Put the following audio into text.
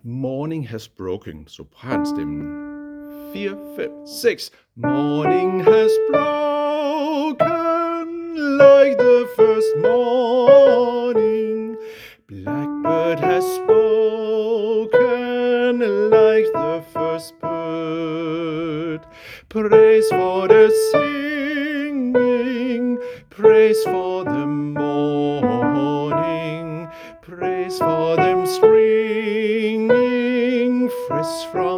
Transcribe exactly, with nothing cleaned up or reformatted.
Morning has broken, sopranstemmen. fire, fem, seks. Morning has broken like the first morning. Blackbird has spoken like the first bird. Praise for the singing, praise for the morning, praise for them springing fresh from